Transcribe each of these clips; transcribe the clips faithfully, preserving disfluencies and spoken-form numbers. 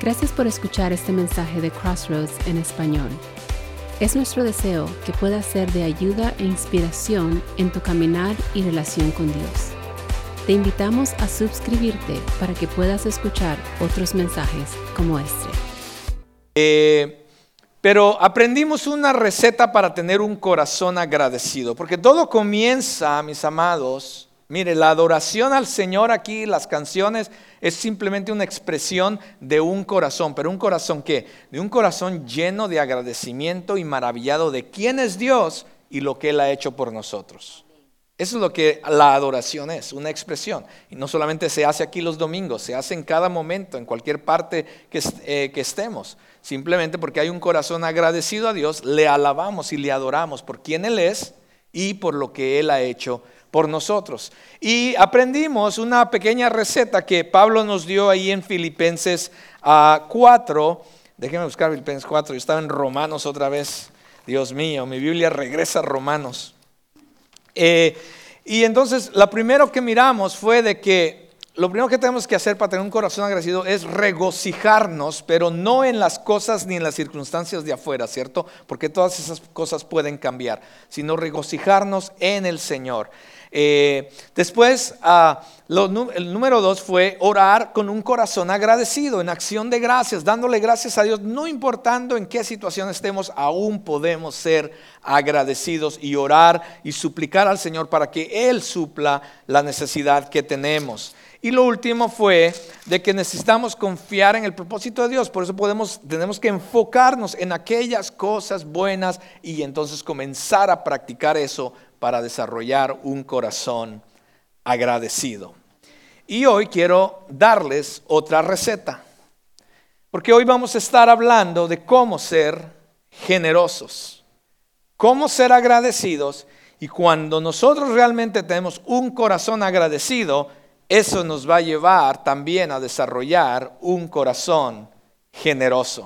Gracias por escuchar este mensaje de Crossroads en español. Es nuestro deseo que pueda ser de ayuda e inspiración en tu caminar y relación con Dios. Te invitamos a suscribirte para que puedas escuchar otros mensajes como este. Eh, pero aprendimos una receta para tener un corazón agradecido, porque todo comienza, mis amados. Mire, la adoración al Señor aquí, las canciones, es simplemente una expresión de un corazón. ¿Pero un corazón qué? De un corazón lleno de agradecimiento y maravillado de quién es Dios y lo que Él ha hecho por nosotros. Eso es lo que la adoración es, una expresión. Y no solamente se hace aquí los domingos, se hace en cada momento, en cualquier parte que, eh, que estemos. Simplemente porque hay un corazón agradecido a Dios, le alabamos y le adoramos por quién Él es y por lo que Él ha hecho por nosotros. Y aprendimos una pequeña receta que Pablo nos dio ahí en Filipenses uh, cuatro. Déjenme buscar Filipenses cuatro, yo estaba en Romanos otra vez. Dios mío, mi Biblia regresa a Romanos. Eh, y entonces, lo primero que miramos fue de que lo primero que tenemos que hacer para tener un corazón agradecido es regocijarnos, pero no en las cosas ni en las circunstancias de afuera, ¿cierto? Porque todas esas cosas pueden cambiar, sino regocijarnos en el Señor. Eh, después, uh, lo, el número dos fue orar con un corazón agradecido, en acción de gracias, dándole gracias a Dios, no importando en qué situación estemos, aún podemos ser agradecidos y orar y suplicar al Señor para que Él supla la necesidad que tenemos. Y lo último fue de que necesitamos confiar en el propósito de Dios. Por eso podemos, tenemos que enfocarnos en aquellas cosas buenas y entonces comenzar a practicar eso para desarrollar un corazón agradecido. Y hoy quiero darles otra receta, porque hoy vamos a estar hablando de cómo ser generosos, cómo ser agradecidos, y cuando nosotros realmente tenemos un corazón agradecido, eso nos va a llevar también a desarrollar un corazón generoso.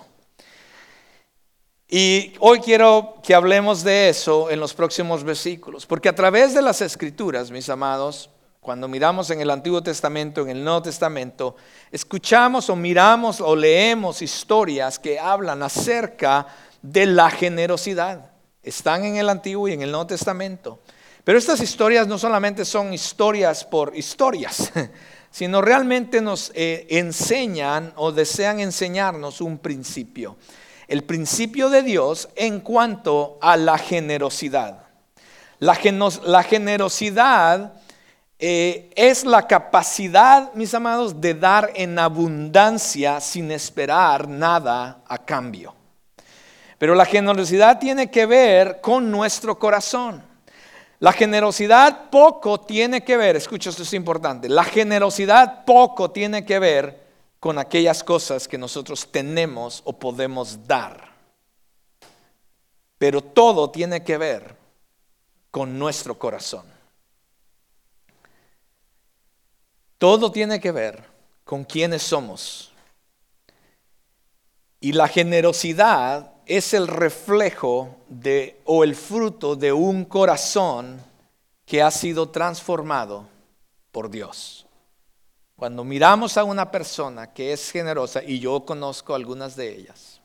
Y hoy quiero que hablemos de eso en los próximos versículos, porque a través de las Escrituras, mis amados, cuando miramos en el Antiguo Testamento, en el Nuevo Testamento, escuchamos o miramos o leemos historias que hablan acerca de la generosidad. Están en el Antiguo y en el Nuevo Testamento. Pero estas historias no solamente son historias por historias, sino realmente nos eh, enseñan o desean enseñarnos un principio. El principio de Dios en cuanto a la generosidad. La, genos, la generosidad eh, es la capacidad, mis amados, de dar en abundancia sin esperar nada a cambio. Pero la generosidad tiene que ver con nuestro corazón. La generosidad poco tiene que ver, escucha, esto es importante, la generosidad poco tiene que ver con aquellas cosas que nosotros tenemos o podemos dar. Pero todo tiene que ver con nuestro corazón. Todo tiene que ver con quiénes somos. Y la generosidad es el reflejo de o el fruto de un corazón que ha sido transformado por Dios. Cuando miramos a una persona que es generosa, y yo conozco algunas de ellas,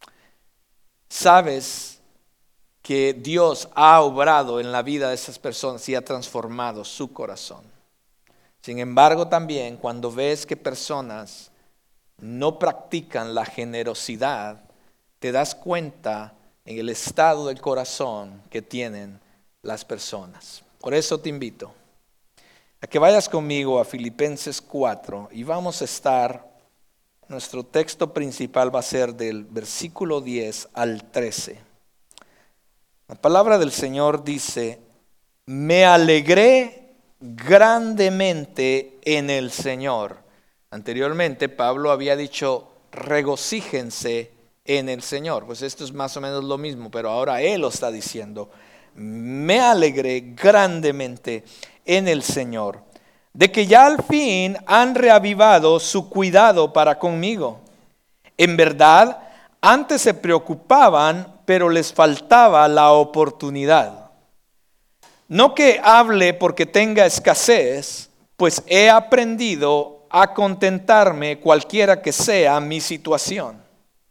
sabes que Dios ha obrado en la vida de esas personas y ha transformado su corazón. Sin embargo, también cuando ves que personas no practican la generosidad, te das cuenta en el estado del corazón que tienen las personas. Por eso te invito a que vayas conmigo a Filipenses cuatro y vamos a estar, nuestro texto principal va a ser del versículo diez al trece. La palabra del Señor dice: me alegré grandemente en el Señor. Anteriormente Pablo había dicho regocíjense en el Señor. Pues esto es más o menos lo mismo, pero ahora Él lo está diciendo. Me alegré grandemente en el Señor, de que ya al fin han reavivado su cuidado para conmigo. En verdad, antes se preocupaban, pero les faltaba la oportunidad. No que hable porque tenga escasez, pues he aprendido a contentarme cualquiera que sea mi situación.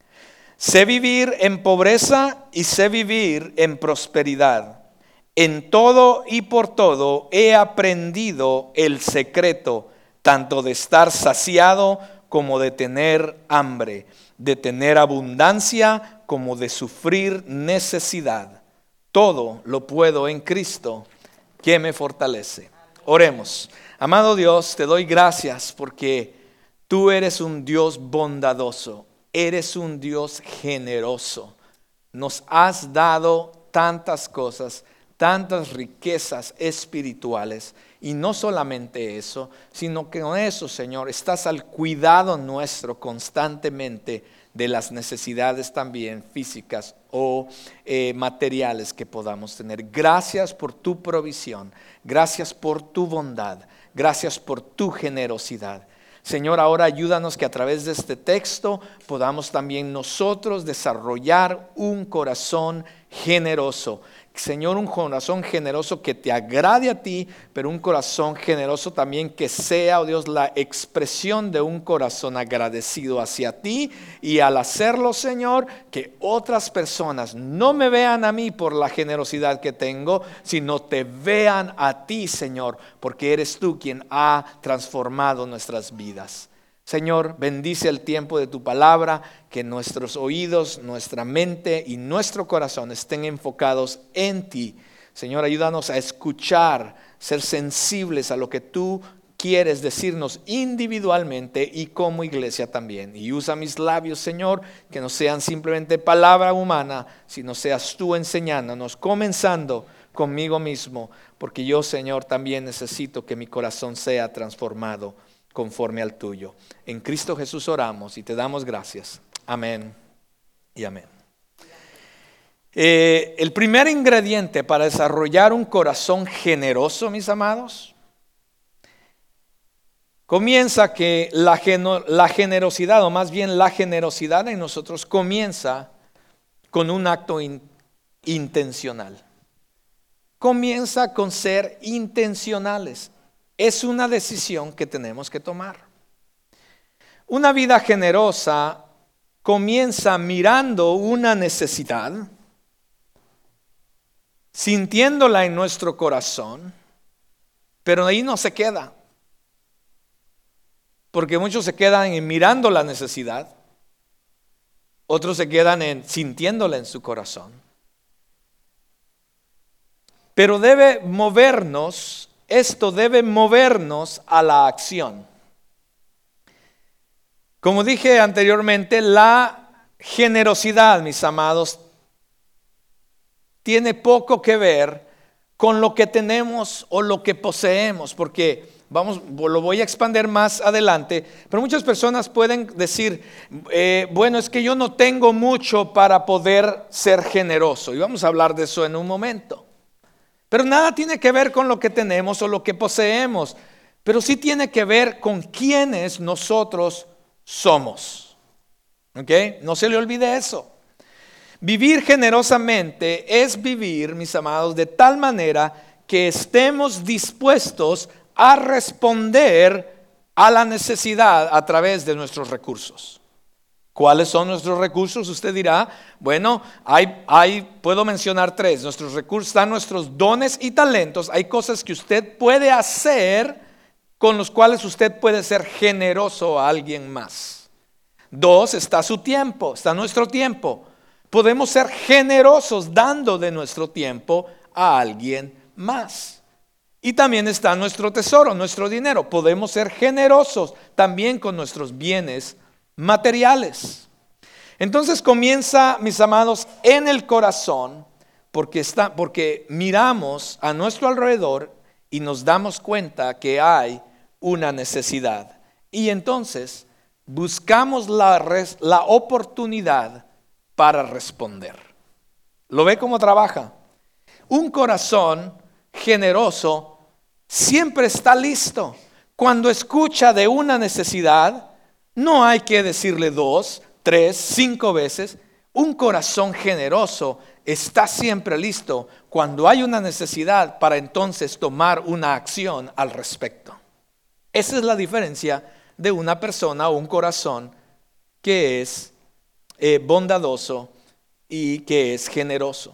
Sé vivir en pobreza y sé vivir en prosperidad. En todo y por todo he aprendido el secreto, tanto de estar saciado como de tener hambre, de tener abundancia como de sufrir necesidad. Todo lo puedo en Cristo que me fortalece. Oremos. Amado Dios, te doy gracias porque tú eres un Dios bondadoso, eres un Dios generoso. Nos has dado tantas cosas, tantas riquezas espirituales. Y no solamente eso, sino que con eso, Señor, estás al cuidado nuestro constantemente de las necesidades también físicas o eh, materiales que podamos tener. Gracias por tu provisión, gracias por tu bondad, gracias por tu generosidad. Señor, ahora ayúdanos que a través de este texto podamos también nosotros desarrollar un corazón generoso. Señor, un corazón generoso que te agrade a ti, pero un corazón generoso también que sea, oh Dios, la expresión de un corazón agradecido hacia ti. Y al hacerlo, Señor, que otras personas no me vean a mí por la generosidad que tengo, sino te vean a ti, Señor, porque eres tú quien ha transformado nuestras vidas. Señor, bendice el tiempo de tu palabra, que nuestros oídos, nuestra mente y nuestro corazón estén enfocados en ti. Señor, ayúdanos a escuchar, ser sensibles a lo que tú quieres decirnos individualmente y como iglesia también. Y usa mis labios, Señor, que no sean simplemente palabra humana, sino seas tú enseñándonos, comenzando conmigo mismo, porque yo, Señor, también necesito que mi corazón sea transformado conforme al tuyo. En Cristo Jesús oramos y te damos gracias. Amén y amén. Eh, el primer ingrediente para desarrollar un corazón generoso, mis amados, comienza que la, geno, la generosidad, o más bien la generosidad en nosotros comienza con un acto in, intencional. Comienza con ser intencionales. Es una decisión que tenemos que tomar. Una vida generosa comienza mirando una necesidad, sintiéndola en nuestro corazón, pero ahí no se queda. Porque muchos se quedan en mirando la necesidad, otros se quedan en sintiéndola en su corazón. Pero debe movernos. Esto debe movernos a la acción. Como dije anteriormente, la generosidad, mis amados, tiene poco que ver con lo que tenemos o lo que poseemos, porque vamos, lo voy a expandir más adelante, pero muchas personas pueden decir, eh, bueno, es que yo no tengo mucho para poder ser generoso, y vamos a hablar de eso en un momento. Pero nada tiene que ver con lo que tenemos o lo que poseemos, pero sí tiene que ver con quiénes nosotros somos. ¿Ok? No se le olvide eso. Vivir generosamente es vivir, mis amados, de tal manera que estemos dispuestos a responder a la necesidad a través de nuestros recursos. ¿Cuáles son nuestros recursos? Usted dirá, bueno, hay, hay, puedo mencionar tres. Nuestros recursos están nuestros dones y talentos. Hay cosas que usted puede hacer con los cuales usted puede ser generoso a alguien más. Dos, está su tiempo, está nuestro tiempo. Podemos ser generosos dando de nuestro tiempo a alguien más. Y también está nuestro tesoro, nuestro dinero. Podemos ser generosos también con nuestros bienes materiales. Entonces comienza, mis amados, en el corazón, porque, está, porque miramos a nuestro alrededor y nos damos cuenta que hay una necesidad. Y entonces buscamos la, res, la oportunidad para responder. ¿Lo ve cómo trabaja? Un corazón generoso siempre está listo. Cuando escucha de una necesidad, no hay que decirle dos, tres, cinco veces. Un corazón generoso está siempre listo cuando hay una necesidad para entonces tomar una acción al respecto. Esa es la diferencia de una persona o un corazón que es eh, bondadoso y que es generoso.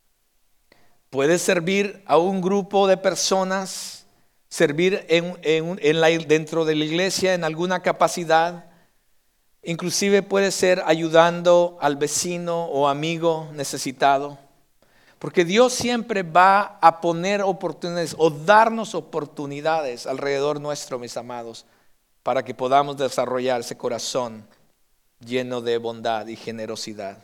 Puedes servir a un grupo de personas, servir en, en, en la, dentro de la iglesia en alguna capacidad. Inclusive puede ser ayudando al vecino o amigo necesitado. Porque Dios siempre va a poner oportunidades o darnos oportunidades alrededor nuestro, mis amados, para que podamos desarrollar ese corazón lleno de bondad y generosidad.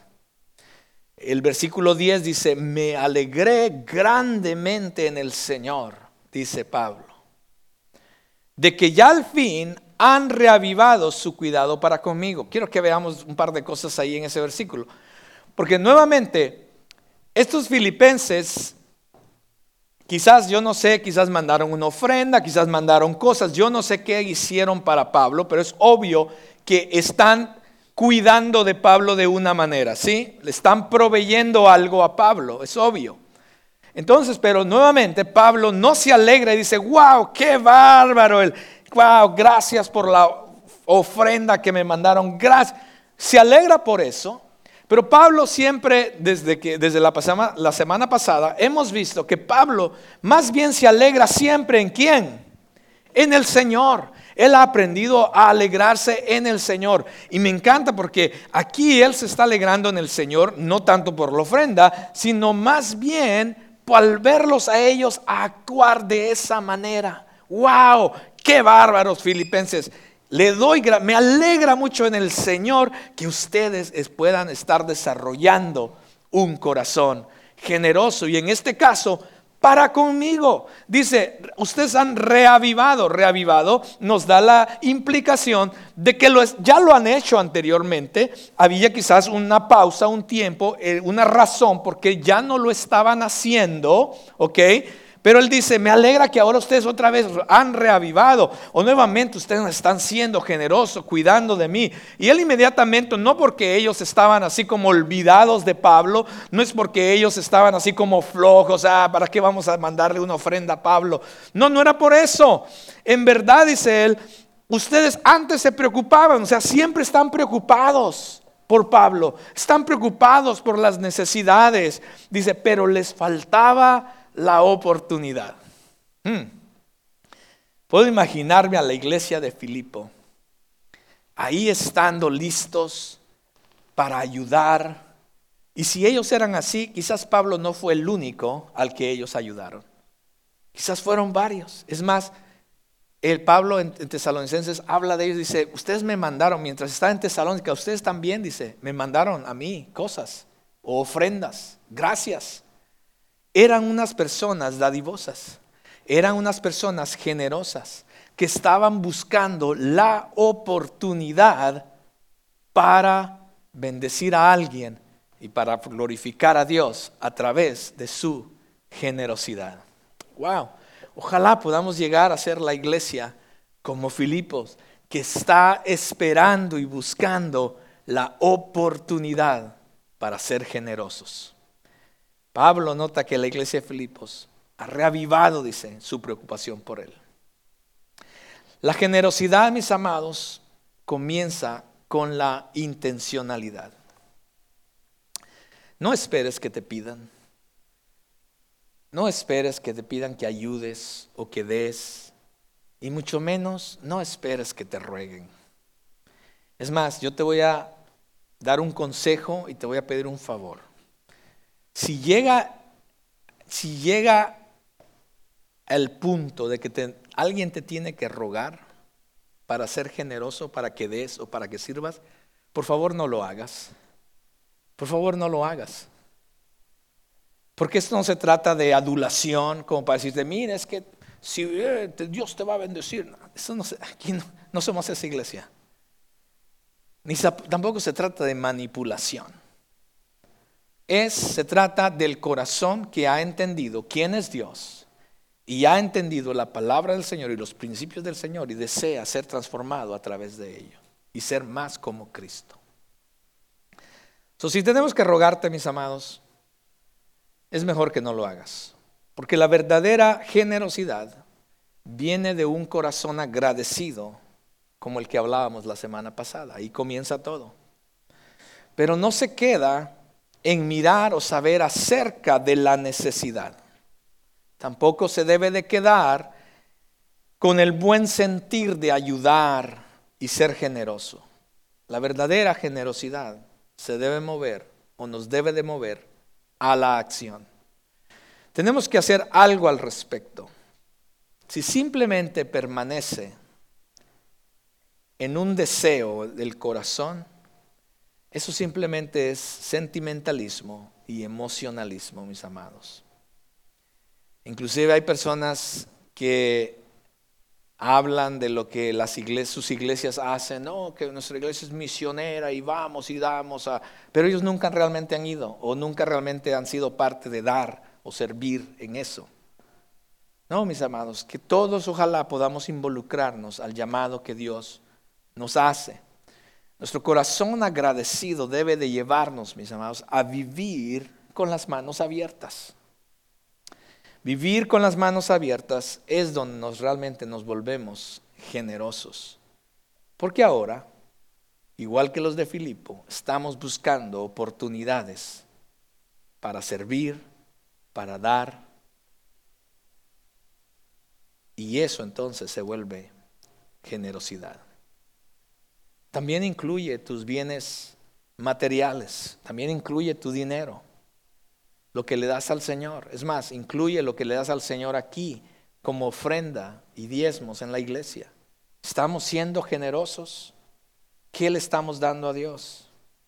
El versículo diez dice, me alegré grandemente en el Señor, dice Pablo, de que ya al fin han reavivado su cuidado para conmigo. Quiero que veamos un par de cosas ahí en ese versículo. Porque nuevamente, estos filipenses, quizás, yo no sé, quizás mandaron una ofrenda, quizás mandaron cosas, yo no sé qué hicieron para Pablo, pero es obvio que están cuidando de Pablo de una manera, ¿sí? Le están proveyendo algo a Pablo, es obvio. Entonces, pero nuevamente Pablo no se alegra y dice, wow, qué bárbaro, el, wow, gracias por la ofrenda que me mandaron, gracias. Se alegra por eso. Pero Pablo siempre, desde, que, desde la, pasama, la semana pasada, hemos visto que Pablo más bien se alegra siempre ¿en quién? En el Señor. Él ha aprendido a alegrarse en el Señor. Y me encanta porque aquí él se está alegrando en el Señor, no tanto por la ofrenda, sino más bien al verlos a ellos a actuar de esa manera. ¡Wow! ¡Qué bárbaros filipenses! Le doy, me alegra mucho en el Señor que ustedes puedan estar desarrollando un corazón generoso. Y en este caso, para conmigo. Dice, ustedes han reavivado. Reavivado nos da la implicación de que lo es, ya lo han hecho anteriormente. Había quizás una pausa, un tiempo, eh, una razón porque ya no lo estaban haciendo, ¿ok? Pero él dice, me alegra que ahora ustedes otra vez han reavivado o nuevamente ustedes están siendo generosos, cuidando de mí. Y él inmediatamente, no porque ellos estaban así como olvidados de Pablo, no es porque ellos estaban así como flojos, ah, ¿para qué vamos a mandarle una ofrenda a Pablo? No, no era por eso. En verdad, dice él, ustedes antes se preocupaban, o sea, siempre están preocupados por Pablo, están preocupados por las necesidades. Dice, pero les faltaba la oportunidad. Hmm. Puedo imaginarme a la iglesia de Filipo ahí estando listos para ayudar. Y si ellos eran así, quizás Pablo no fue el único al que ellos ayudaron. Quizás fueron varios. Es más, el Pablo en, en Tesalonicenses habla de ellos, dice, ustedes me mandaron, mientras estaba en Tesalónica, ustedes también, dice, me mandaron a mí cosas o ofrendas, gracias. Eran unas personas dadivosas, eran unas personas generosas que estaban buscando la oportunidad para bendecir a alguien y para glorificar a Dios a través de su generosidad. Wow, ojalá podamos llegar a ser la iglesia como Filipos, que está esperando y buscando la oportunidad para ser generosos. Pablo nota que la iglesia de Filipos ha reavivado, dice, su preocupación por él. La generosidad, mis amados, comienza con la intencionalidad. No esperes que te pidan. No esperes que te pidan que ayudes o que des. Y mucho menos, no esperes que te rueguen. Es más, yo te voy a dar un consejo y te voy a pedir un favor. Si llega, si llega el punto de que te, alguien te tiene que rogar para ser generoso, para que des o para que sirvas, por favor no lo hagas. Por favor no lo hagas. Porque esto no se trata de adulación, como para decirte, mira, es que si eh, Dios te va a bendecir. No, eso no, aquí no, no somos esa iglesia. Ni tampoco se trata de manipulación. Es, se trata del corazón que ha entendido quién es Dios y ha entendido la palabra del Señor y los principios del Señor y desea ser transformado a través de ello y ser más como Cristo. So, si tenemos que rogarte, mis amados, es mejor que no lo hagas, porque la verdadera generosidad viene de un corazón agradecido como el que hablábamos la semana pasada. Ahí comienza todo. Pero no se queda en mirar o saber acerca de la necesidad. Tampoco se debe de quedar con el buen sentir de ayudar y ser generoso. La verdadera generosidad se debe mover o nos debe de mover a la acción. Tenemos que hacer algo al respecto. Si simplemente permanece en un deseo del corazón, eso simplemente es sentimentalismo y emocionalismo, mis amados. Inclusive hay personas que hablan de lo que las iglesias, sus iglesias hacen, no, que nuestra iglesia es misionera y vamos y damos, a, pero ellos nunca realmente han ido o nunca realmente han sido parte de dar o servir en eso. No, mis amados, que todos ojalá podamos involucrarnos al llamado que Dios nos hace. Nuestro corazón agradecido debe de llevarnos, mis amados, a vivir con las manos abiertas. Vivir con las manos abiertas es donde nos realmente nos volvemos generosos. Porque ahora, igual que los de Filipo, estamos buscando oportunidades para servir, para dar. Y eso entonces se vuelve generosidad. También incluye tus bienes materiales, también incluye tu dinero, lo que le das al Señor. Es más, incluye lo que le das al Señor aquí como ofrenda y diezmos en la iglesia. ¿Estamos siendo generosos? ¿Qué le estamos dando a Dios?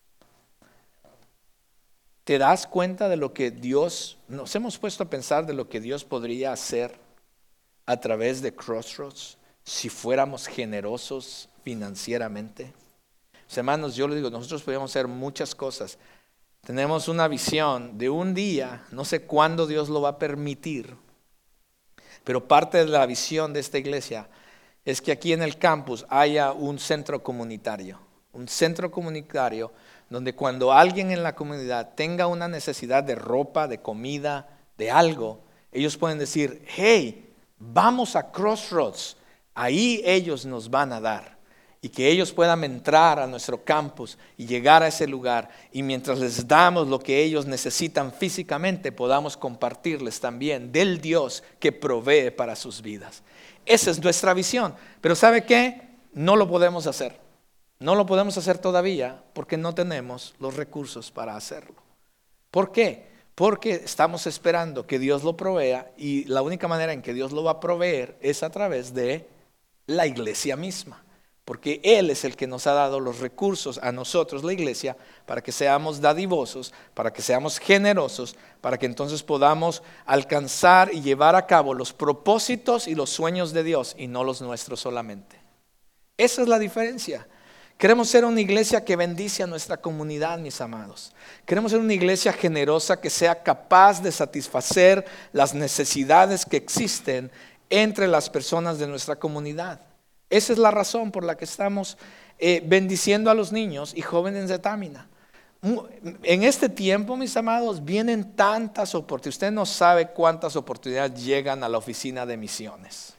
¿Te das cuenta de lo que Dios, nos hemos puesto a pensar de lo que Dios podría hacer a través de Crossroads si fuéramos generosos financieramente? Pues, hermanos, yo les digo, nosotros podemos hacer muchas cosas. Tenemos una visión de un día, no sé cuándo Dios lo va a permitir, pero parte de la visión de esta iglesia es que aquí en el campus haya un centro comunitario, un centro comunitario donde cuando alguien en la comunidad tenga una necesidad de ropa, de comida, de algo, ellos pueden decir, hey, vamos a Crossroads, ahí ellos nos van a dar. Y que ellos puedan entrar a nuestro campus y llegar a ese lugar. Y mientras les damos lo que ellos necesitan físicamente, podamos compartirles también del Dios que provee para sus vidas. Esa es nuestra visión. Pero ¿sabe qué? No lo podemos hacer. No lo podemos hacer todavía porque no tenemos los recursos para hacerlo. ¿Por qué? Porque estamos esperando que Dios lo provea y la única manera en que Dios lo va a proveer es a través de la iglesia misma. Porque Él es el que nos ha dado los recursos a nosotros, la iglesia, para que seamos dadivosos, para que seamos generosos, para que entonces podamos alcanzar y llevar a cabo los propósitos y los sueños de Dios y no los nuestros solamente. Esa es la diferencia. Queremos ser una iglesia que bendice a nuestra comunidad, mis amados. Queremos ser una iglesia generosa que sea capaz de satisfacer las necesidades que existen entre las personas de nuestra comunidad. Esa es la razón por la que estamos eh, bendiciendo a los niños y jóvenes de Támina. En este tiempo, mis amados, vienen tantas oportunidades. Usted no sabe cuántas oportunidades llegan a la oficina de misiones.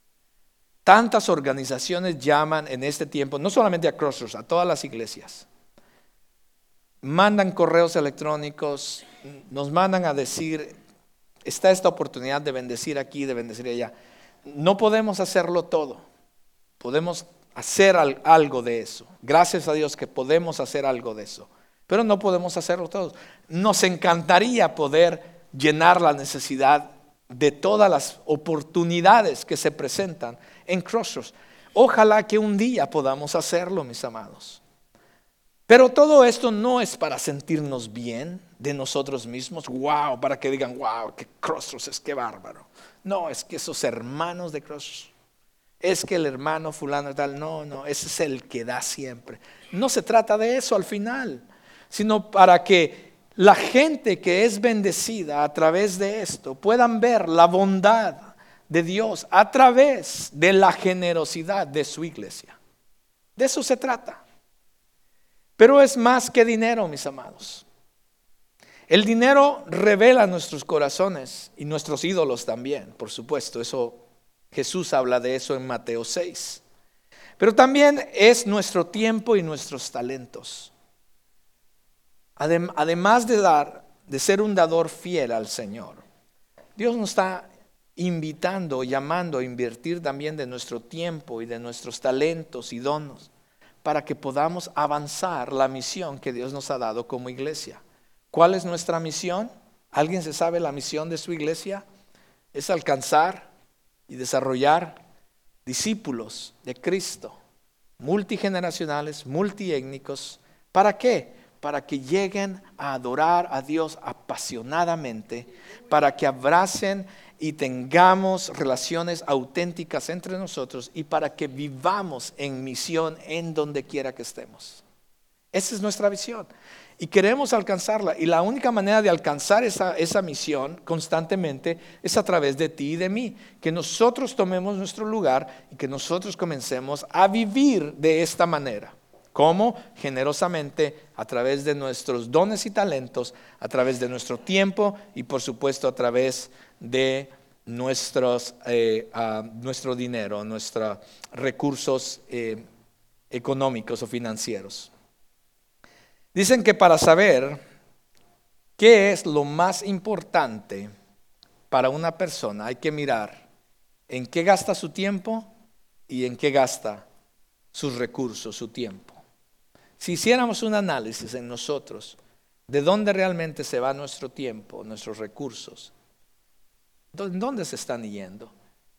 Tantas organizaciones llaman en este tiempo, no solamente a Crossroads, a todas las iglesias. Mandan correos electrónicos, nos mandan a decir, está esta oportunidad de bendecir aquí, de bendecir allá. No podemos hacerlo todo. Podemos hacer algo de eso. Gracias a Dios que podemos hacer algo de eso. Pero no podemos hacerlo todo. Nos encantaría poder llenar la necesidad de todas las oportunidades que se presentan en Crossroads. Ojalá que un día podamos hacerlo, mis amados. Pero todo esto no es para sentirnos bien de nosotros mismos. Wow, para que digan, wow, que Crossroads es que bárbaro. No, es que esos hermanos de Crossroads, es que el hermano fulano y tal, no, no, ese es el que da siempre. No se trata de eso al final, sino para que la gente que es bendecida a través de esto puedan ver la bondad de Dios a través de la generosidad de su iglesia. De eso se trata. Pero es más que dinero, mis amados. El dinero revela nuestros corazones y nuestros ídolos también, por supuesto, eso Jesús habla de eso en Mateo seis. Pero también es nuestro tiempo y nuestros talentos. Adem- además de dar, de ser un dador fiel al Señor, Dios nos está invitando, llamando a invertir también de nuestro tiempo y de nuestros talentos y dones para que podamos avanzar la misión que Dios nos ha dado como iglesia. ¿Cuál es nuestra misión? ¿Alguien se sabe la misión de su iglesia? Es alcanzar y desarrollar discípulos de Cristo, multigeneracionales, multiétnicos. ¿Para qué? Para que lleguen a adorar a Dios apasionadamente, para que abracen y tengamos relaciones auténticas entre nosotros y para que vivamos en misión en donde quiera que estemos. Esa es nuestra visión y queremos alcanzarla, y la única manera de alcanzar esa, esa misión constantemente es a través de ti y de mí, que nosotros tomemos nuestro lugar y que nosotros comencemos a vivir de esta manera. ¿Cómo? Generosamente, a través de nuestros dones y talentos, a través de nuestro tiempo y por supuesto a través de nuestros, eh, uh, nuestro dinero, nuestros recursos eh, económicos o financieros. Dicen que para saber qué es lo más importante para una persona hay que mirar en qué gasta su tiempo y en qué gasta sus recursos, su tiempo. Si hiciéramos un análisis en nosotros de dónde realmente se va nuestro tiempo, nuestros recursos, ¿en dónde se están yendo?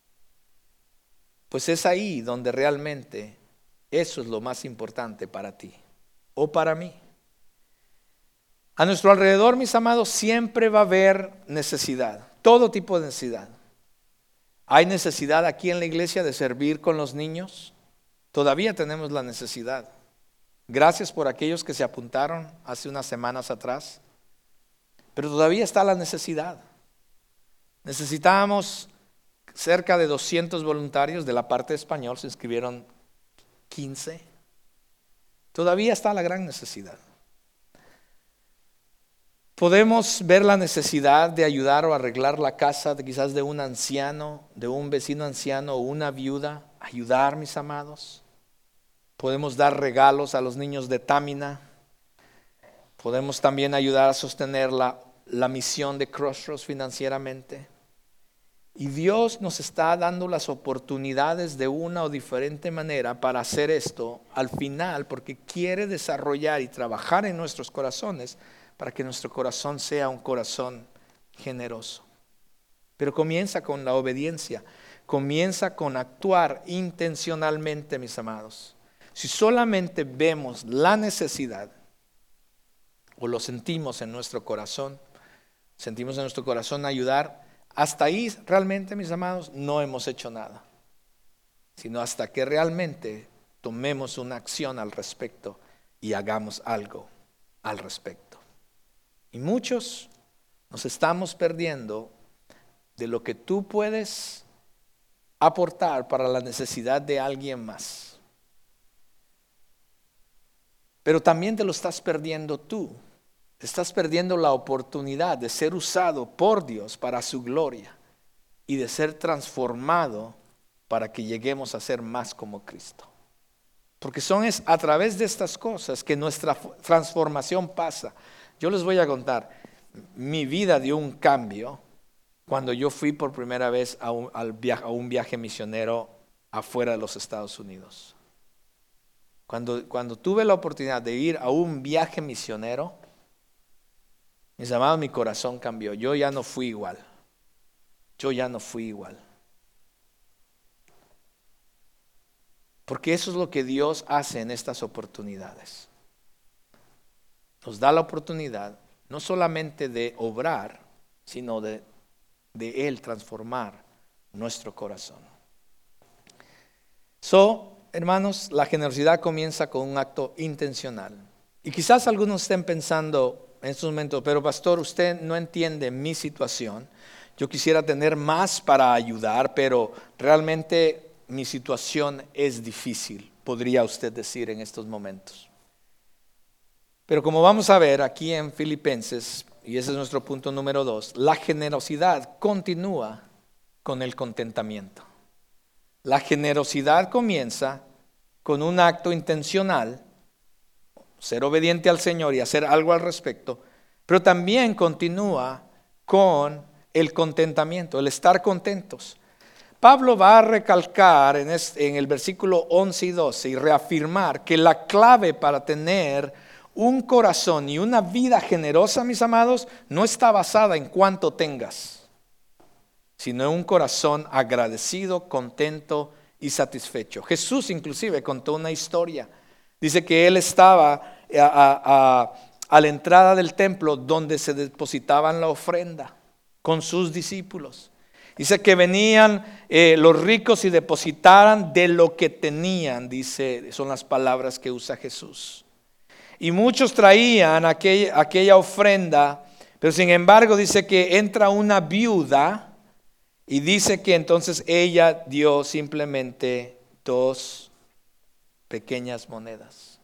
Pues es ahí donde realmente eso es lo más importante para ti o para mí. A nuestro alrededor, mis amados, siempre va a haber necesidad, todo tipo de necesidad. Hay necesidad aquí en la iglesia de servir con los niños. Todavía tenemos la necesidad. Gracias por aquellos que se apuntaron hace unas semanas atrás. Pero todavía está la necesidad. Necesitábamos cerca de doscientos voluntarios de la parte de español, se inscribieron quince. Todavía está la gran necesidad. Podemos ver la necesidad de ayudar o arreglar la casa de quizás de un anciano, de un vecino anciano o una viuda. Ayudar, mis amados. Podemos dar regalos a los niños de Támina. Podemos también ayudar a sostener la, la misión de Crossroads financieramente. Y Dios nos está dando las oportunidades de una o diferente manera para hacer esto al final, porque quiere desarrollar y trabajar en nuestros corazones para que nuestro corazón sea un corazón generoso. Pero comienza con la obediencia, comienza con actuar intencionalmente, mis amados. Si solamente vemos la necesidad o lo sentimos en nuestro corazón, sentimos en nuestro corazón ayudar, hasta ahí realmente, mis amados, no hemos hecho nada, sino hasta que realmente tomemos una acción al respecto y hagamos algo al respecto. Y muchos nos estamos perdiendo de lo que tú puedes aportar para la necesidad de alguien más. Pero también te lo estás perdiendo tú. Te estás perdiendo la oportunidad de ser usado por Dios para su gloria y de ser transformado para que lleguemos a ser más como Cristo. Porque son es a través de estas cosas que nuestra transformación pasa. Yo les voy a contar, mi vida dio un cambio cuando yo fui por primera vez a un, al viaje, a un viaje misionero afuera de los Estados Unidos. Cuando, cuando tuve la oportunidad de ir a un viaje misionero, mis amados, mi corazón cambió. Yo ya no fui igual. Yo ya no fui igual. Porque eso es lo que Dios hace en estas oportunidades. Nos da la oportunidad no solamente de obrar, sino de, de Él transformar nuestro corazón. So, hermanos, la generosidad comienza con un acto intencional. Y quizás algunos estén pensando en estos momentos, pero pastor, usted no entiende mi situación. Yo quisiera tener más para ayudar, pero realmente mi situación es difícil, podría usted decir en estos momentos. Pero como vamos a ver aquí en Filipenses, y ese es nuestro punto número dos, la generosidad continúa con el contentamiento. La generosidad comienza con un acto intencional, ser obediente al Señor y hacer algo al respecto, pero también continúa con el contentamiento, el estar contentos. Pablo va a recalcar en, este, en el versículo once y doce y reafirmar que la clave para tener un corazón y una vida generosa, mis amados, no está basada en cuánto tengas, sino en un corazón agradecido, contento y satisfecho. Jesús inclusive contó una historia. Dice que él estaba a, a, a, a la entrada del templo donde se depositaban la ofrenda con sus discípulos. Dice que venían eh, los ricos y depositaran de lo que tenían, dice, son las palabras que usa Jesús. Y muchos traían aquella, aquella ofrenda, pero sin embargo dice que entra una viuda y dice que entonces ella dio simplemente dos pequeñas monedas.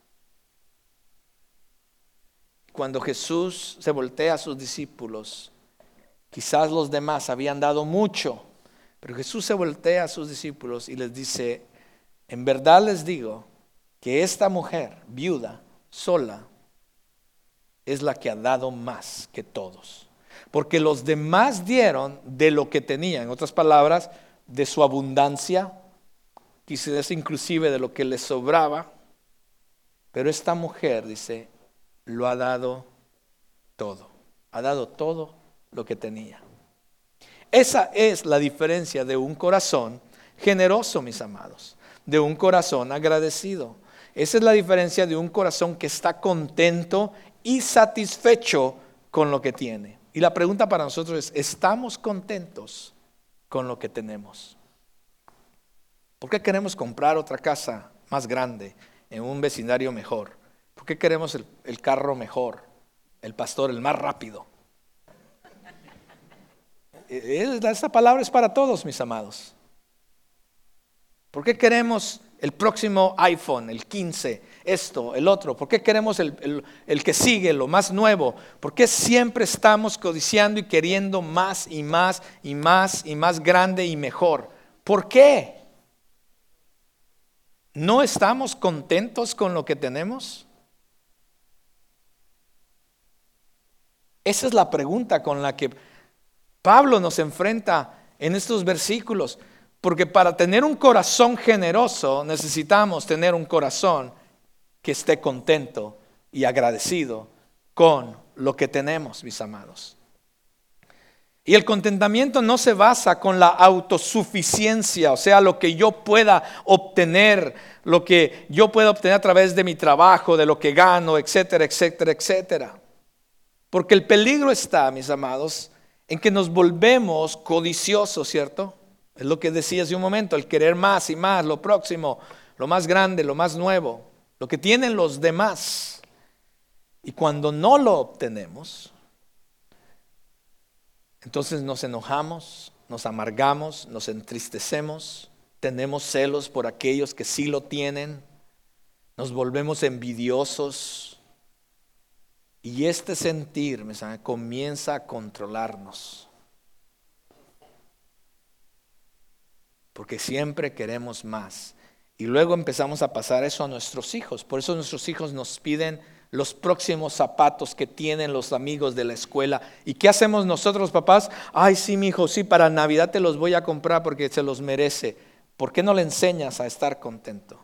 Cuando Jesús se voltea a sus discípulos, quizás los demás habían dado mucho, pero Jesús se voltea a sus discípulos y les dice, en verdad les digo que esta mujer viuda sola es la que ha dado más que todos, porque los demás dieron de lo que tenían, en otras palabras, de su abundancia, quizás inclusive de lo que les sobraba, pero esta mujer, dice, lo ha dado todo, ha dado todo lo que tenía. Esa es la diferencia de un corazón generoso, mis amados, de un corazón agradecido. Esa es la diferencia de un corazón que está contento y satisfecho con lo que tiene. Y la pregunta para nosotros es, ¿estamos contentos con lo que tenemos? ¿Por qué queremos comprar otra casa más grande en un vecindario mejor? ¿Por qué queremos el, el carro mejor, el pastor, el más rápido? Esta palabra es para todos, mis amados. ¿Por qué queremos el próximo iPhone, el quince, esto, el otro? ¿Por qué queremos el, el, el que sigue, lo más nuevo? ¿Por qué siempre estamos codiciando y queriendo más y más y más y más grande y mejor? ¿Por qué? ¿No estamos contentos con lo que tenemos? Esa es la pregunta con la que Pablo nos enfrenta en estos versículos, porque para tener un corazón generoso necesitamos tener un corazón que esté contento y agradecido con lo que tenemos, mis amados. Y el contentamiento no se basa con la autosuficiencia, o sea, lo que yo pueda obtener, lo que yo pueda obtener a través de mi trabajo, de lo que gano, etcétera, etcétera, etcétera. Porque el peligro está, mis amados, en que nos volvemos codiciosos, ¿cierto? Es lo que decía hace un momento, el querer más y más, lo próximo, lo más grande, lo más nuevo, lo que tienen los demás. Y cuando no lo obtenemos, entonces nos enojamos, nos amargamos, nos entristecemos, tenemos celos por aquellos que sí lo tienen, nos volvemos envidiosos. Y este sentir, ¿me sabe?, comienza a controlarnos. Porque siempre queremos más. Y luego empezamos a pasar eso a nuestros hijos. Por eso nuestros hijos nos piden los próximos zapatos que tienen los amigos de la escuela. ¿Y qué hacemos nosotros, papás? Ay, sí, mi hijo, sí, para Navidad te los voy a comprar porque se los merece. ¿Por qué no le enseñas a estar contento?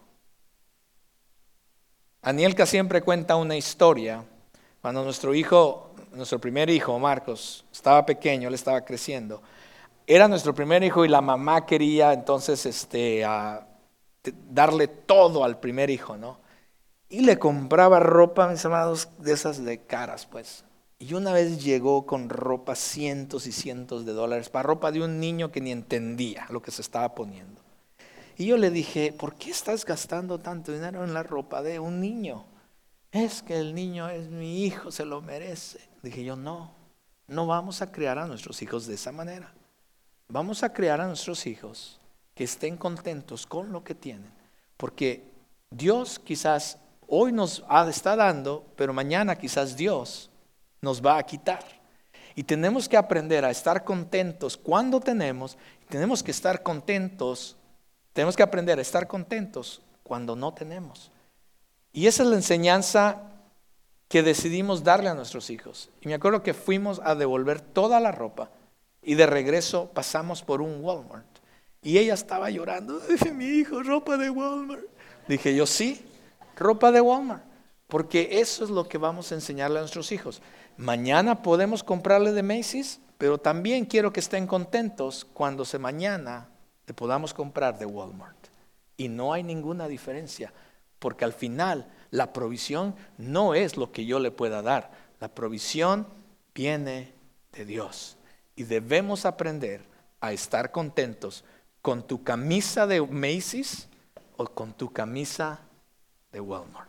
Anielka siempre cuenta una historia. Cuando nuestro hijo, nuestro primer hijo, Marcos, estaba pequeño, él estaba creciendo, era nuestro primer hijo y la mamá quería entonces este, uh, darle todo al primer hijo, ¿no? Y le compraba ropa, mis amados, de esas de caras, pues. Y una vez llegó con ropa cientos y cientos de dólares, para ropa de un niño que ni entendía lo que se estaba poniendo. Y yo le dije, ¿por qué estás gastando tanto dinero en la ropa de un niño? Es que el niño es mi hijo, se lo merece. Dije yo, no, no vamos a criar a nuestros hijos de esa manera. Vamos a criar a nuestros hijos que estén contentos con lo que tienen. Porque Dios quizás hoy nos está dando, pero mañana quizás Dios nos va a quitar. Y tenemos que aprender a estar contentos cuando tenemos. Tenemos que estar contentos, tenemos que aprender a estar contentos cuando no tenemos. Y esa es la enseñanza que decidimos darle a nuestros hijos. Y me acuerdo que fuimos a devolver toda la ropa y de regreso pasamos por un Walmart. Y ella estaba llorando. Dice, mi hijo, ropa de Walmart. Dije yo, sí, ropa de Walmart. Porque eso es lo que vamos a enseñarle a nuestros hijos. Mañana podemos comprarle de Macy's, pero también quiero que estén contentos cuando se mañana le podamos comprar de Walmart. Y no hay ninguna diferencia, porque al final la provisión no es lo que yo le pueda dar. La provisión viene de Dios. Y debemos aprender a estar contentos con tu camisa de Macy's o con tu camisa de Walmart.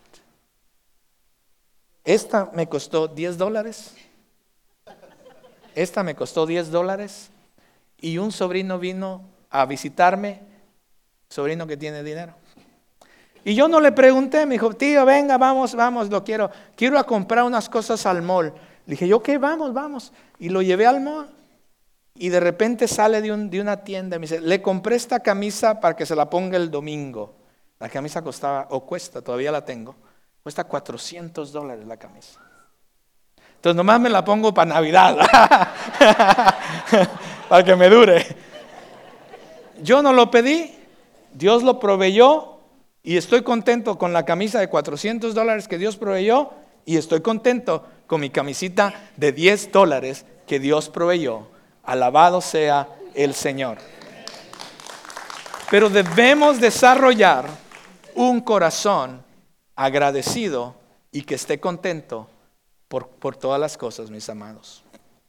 Esta me costó diez dólares. Esta me costó diez dólares. Y un sobrino vino a visitarme, sobrino que tiene dinero. Y yo no le pregunté, me dijo, tío, venga, vamos, vamos, lo quiero. Quiero a comprar unas cosas al mall. Le dije, yo, ok, vamos, vamos. Y lo llevé al mall. Y de repente sale de, un, de una tienda y me dice, le compré esta camisa para que se la ponga el domingo. La camisa costaba, o cuesta, todavía la tengo, cuesta cuatrocientos dólares la camisa. Entonces nomás me la pongo para Navidad, para que me dure. Yo no lo pedí, Dios lo proveyó y estoy contento con la camisa de cuatrocientos dólares que Dios proveyó y estoy contento con mi camisita de diez dólares que Dios proveyó. Alabado sea el Señor. Pero debemos desarrollar un corazón agradecido y que esté contento por, por todas las cosas, mis amados.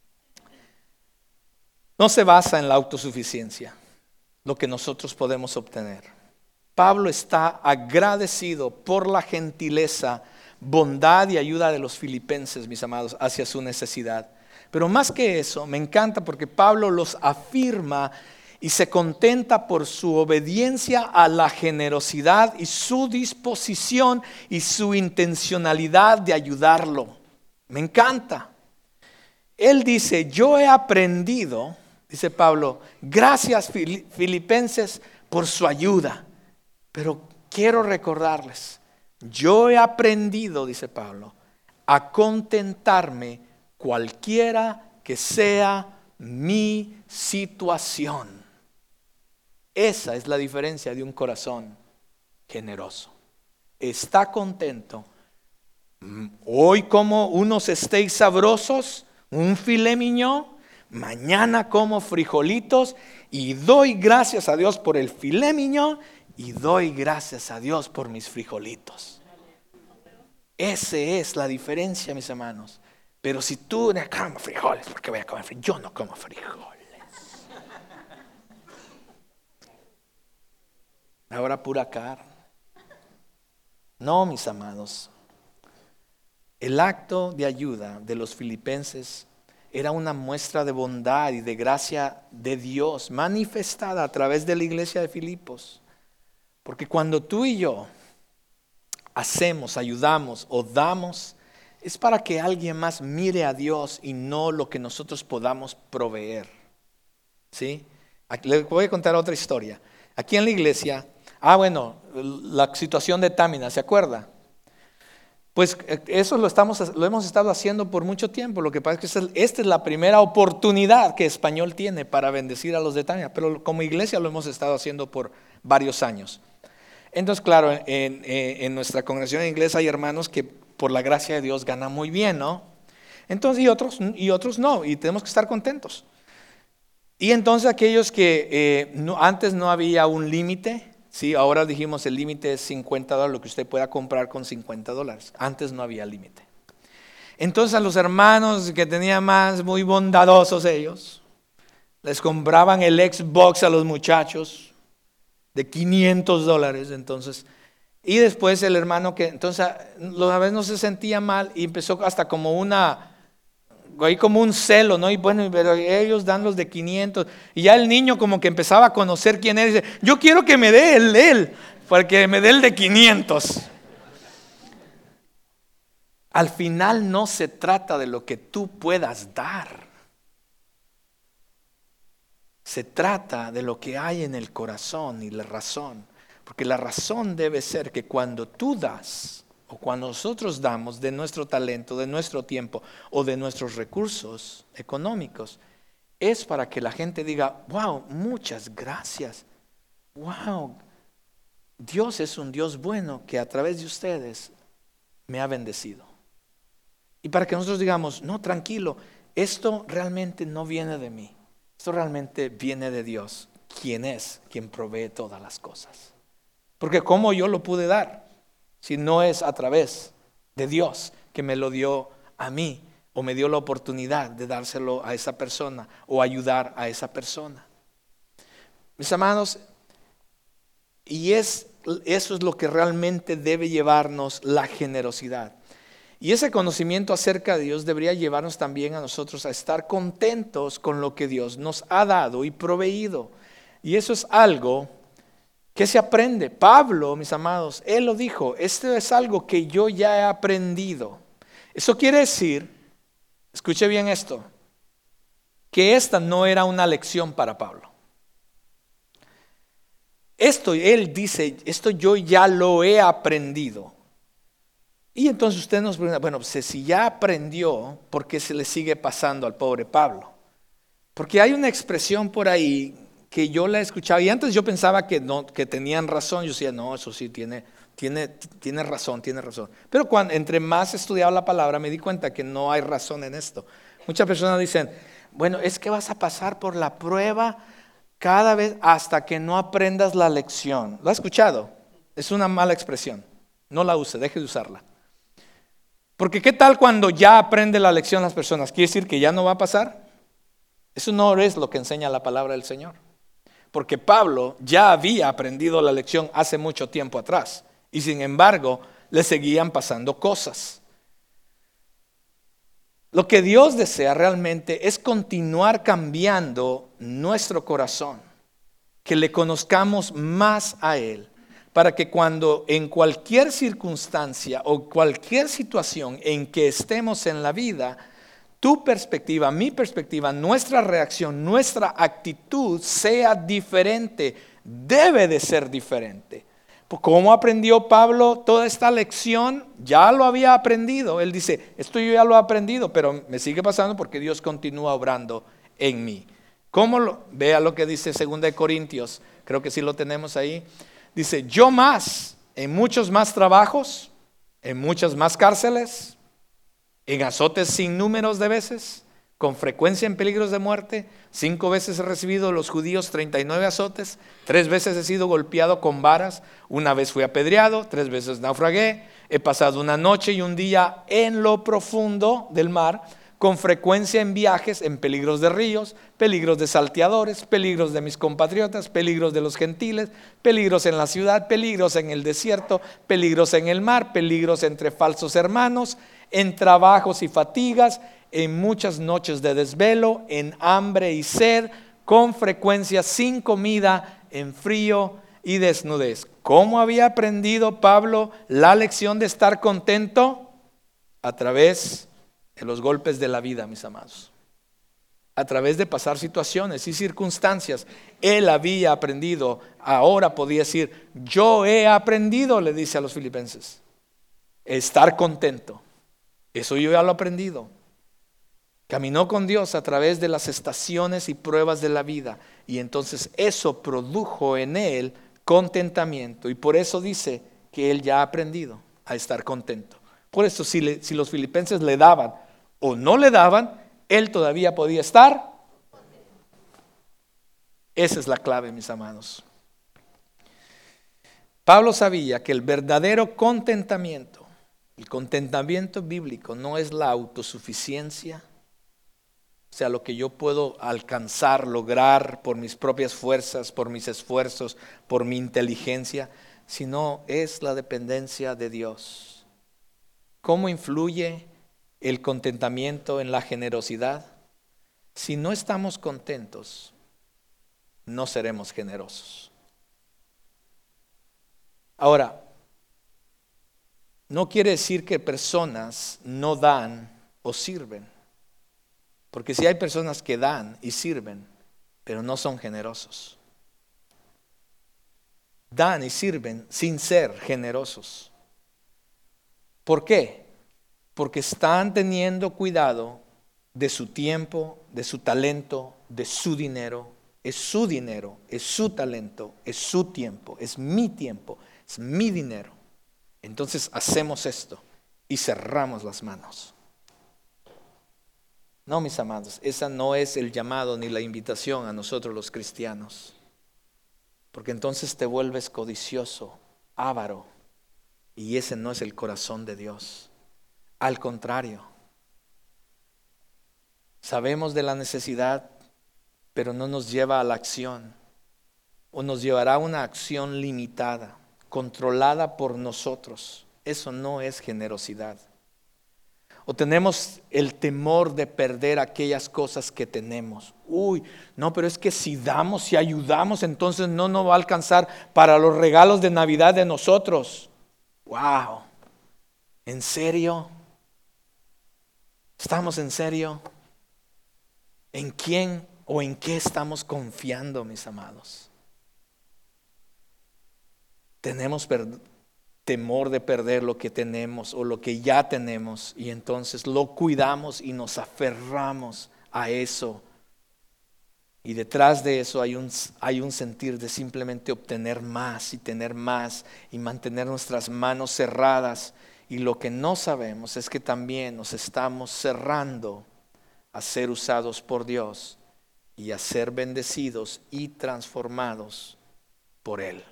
No se basa en la autosuficiencia, lo que nosotros podemos obtener. Pablo está agradecido por la gentileza, bondad y ayuda de los filipenses, mis amados, hacia su necesidad. Pero más que eso, me encanta porque Pablo los afirma y se contenta por su obediencia a la generosidad y su disposición y su intencionalidad de ayudarlo. Me encanta. Él dice, yo he aprendido, dice Pablo, gracias filipenses por su ayuda. Pero quiero recordarles, yo he aprendido, dice Pablo, a contentarme cualquiera que sea mi situación. Esa es la diferencia de un corazón generoso. Está contento. Hoy como unos steaks sabrosos, un filet mignon, mañana como frijolitos y doy gracias a Dios por el filet mignon y doy gracias a Dios por mis frijolitos. Esa es la diferencia, mis hermanos. Pero si tú no comes frijoles, ¿por qué voy a comer frijoles? Yo no como frijoles. Ahora pura carne. No, mis amados. El acto de ayuda de los filipenses era una muestra de bondad y de gracia de Dios manifestada a través de la iglesia de Filipos. Porque cuando tú y yo hacemos, ayudamos o damos, es para que alguien más mire a Dios y no lo que nosotros podamos proveer. ¿Sí? Le voy a contar otra historia. Aquí en la iglesia, ah bueno, la situación de Támina, ¿se acuerda? Pues eso lo, estamos, lo hemos estado haciendo por mucho tiempo. Lo que pasa es que esta es la primera oportunidad que Español tiene para bendecir a los de Támina. Pero como iglesia lo hemos estado haciendo por varios años. Entonces, claro, en, en, en nuestra congregación inglesa hay hermanos que por la gracia de Dios ganan muy bien, ¿no? Entonces, y otros, y otros no, y tenemos que estar contentos. Y entonces aquellos que eh, no, antes no había un límite, ¿sí? Ahora dijimos el límite es cincuenta dólares, lo que usted pueda comprar con cincuenta dólares. Antes no había límite. Entonces a los hermanos que tenían más, muy bondadosos ellos, les compraban el Xbox a los muchachos de quinientos dólares, entonces, y después el hermano que, entonces, a veces no se sentía mal y empezó hasta como una, ahí como un celo, ¿no? Y bueno, pero ellos dan los de quinientos, y ya el niño como que empezaba a conocer quién era, y dice, yo quiero que me dé el de él, para que me dé el de quinientos. Al final no se trata de lo que tú puedas dar. Se trata de lo que hay en el corazón y la razón Porque la razón debe ser que cuando tú das, o cuando nosotros damos de nuestro talento, de nuestro tiempo o de nuestros recursos económicos, es para que la gente diga, wow, muchas gracias. Wow, Dios es un Dios bueno que a través de ustedes me ha bendecido. Y para que nosotros digamos, no, tranquilo, esto realmente no viene de mí. Esto realmente viene de Dios, quien es, quien provee todas las cosas. Porque ¿cómo yo lo pude dar? Si no es a través de Dios que me lo dio a mí o me dio la oportunidad de dárselo a esa persona o ayudar a esa persona. Mis amados, y es, eso es lo que realmente debe llevarnos la generosidad. Y ese conocimiento acerca de Dios debería llevarnos también a nosotros a estar contentos con lo que Dios nos ha dado y proveído. Y eso es algo que se aprende. Pablo, mis amados, él lo dijo, esto es algo que yo ya he aprendido. Eso quiere decir, escuche bien esto, que esta no era una lección para Pablo. Esto, él dice, esto yo ya lo he aprendido. Y entonces usted nos pregunta, bueno, pues si ya aprendió, ¿por qué se le sigue pasando al pobre Pablo? Porque hay una expresión por ahí que yo la he escuchado y antes yo pensaba que, no, que tenían razón. Yo decía, no, eso sí, tiene, tiene, tiene razón, tiene razón. Pero cuando, entre más estudiaba la palabra me di cuenta que no hay razón en esto. Muchas personas dicen, bueno, es que vas a pasar por la prueba cada vez hasta que no aprendas la lección. ¿Lo ha escuchado? Es una mala expresión. No la use, deje de usarla. Porque ¿qué tal cuando ya aprende la lección las personas? ¿Quiere decir que ya no va a pasar? Eso no es lo que enseña la palabra del Señor. Porque Pablo ya había aprendido la lección hace mucho tiempo atrás. Y sin embargo, le seguían pasando cosas. Lo que Dios desea realmente es continuar cambiando nuestro corazón. Que le conozcamos más a Él. Para que cuando en cualquier circunstancia o cualquier situación en que estemos en la vida, tu perspectiva, mi perspectiva, nuestra reacción, nuestra actitud sea diferente. Debe de ser diferente. ¿Cómo aprendió Pablo toda esta lección? Ya lo había aprendido. Él dice, esto yo ya lo he aprendido, pero me sigue pasando porque Dios continúa obrando en mí. ¿Cómo lo? Vea lo que dice segunda de Corintios, creo que sí lo tenemos ahí. Dice, yo más, en muchos más trabajos, en muchas más cárceles, en azotes sin números de veces, con frecuencia en peligros de muerte. Cinco veces he recibido de los judíos treinta y nueve azotes, tres veces he sido golpeado con varas, una vez fui apedreado, tres veces naufragué, he pasado una noche y un día en lo profundo del mar, con frecuencia en viajes, en peligros de ríos, peligros de salteadores, peligros de mis compatriotas, peligros de los gentiles, peligros en la ciudad, peligros en el desierto, peligros en el mar, peligros entre falsos hermanos, en trabajos y fatigas, en muchas noches de desvelo, en hambre y sed, con frecuencia sin comida, en frío y desnudez. ¿Cómo había aprendido Pablo la lección de estar contento? A través de los golpes de la vida, mis amados. A través de pasar situaciones y circunstancias. Él había aprendido, ahora podía decir, yo he aprendido, le dice a los filipenses, estar contento. Eso yo ya lo he aprendido. Caminó con Dios a través de las estaciones y pruebas de la vida. Y entonces eso produjo en él contentamiento. Y por eso dice que él ya ha aprendido a estar contento. Por eso si, le, si los filipenses le daban o no le daban, él todavía podía estar. Esa es la clave, mis amados. Pablo sabía que el verdadero contentamiento, el contentamiento bíblico no es la autosuficiencia, o sea, lo que yo puedo alcanzar, lograr por mis propias fuerzas, por mis esfuerzos, por mi inteligencia, sino es la dependencia de Dios. ¿Cómo influye el contentamiento en la generosidad? Si no estamos contentos, no seremos generosos. Ahora, no quiere decir que personas no dan o sirven. Porque si hay personas que dan y sirven, pero no son generosos. dan y sirven sin ser generosos. ¿Por qué? Porque están teniendo cuidado de su tiempo, de su talento, de su dinero. Es su dinero, es su talento, es su tiempo, es mi tiempo, es mi dinero. Entonces hacemos esto y cerramos las manos. No, mis amados, esa no es el llamado ni la invitación a nosotros los cristianos. Porque entonces te vuelves codicioso, avaro, y ese no es el corazón de Dios. Al contrario, sabemos de la necesidad, pero no nos lleva a la acción, o nos llevará a una acción limitada, controlada por nosotros. Eso no es generosidad. O tenemos el temor de perder aquellas cosas que tenemos. Uy, no, pero es que si damos, si ayudamos, entonces no nos va a alcanzar para los regalos de Navidad de nosotros. Wow, ¿en serio? ¿Estamos en serio? ¿En quién o en qué estamos confiando, mis amados? Tenemos per- temor de perder lo que tenemos o lo que ya tenemos, y entonces lo cuidamos y nos aferramos a eso. Y detrás de eso hay un, hay un sentir de simplemente obtener más y tener más y mantener nuestras manos cerradas. Y lo que no sabemos es que también nos estamos cerrando a ser usados por Dios y a ser bendecidos y transformados por Él.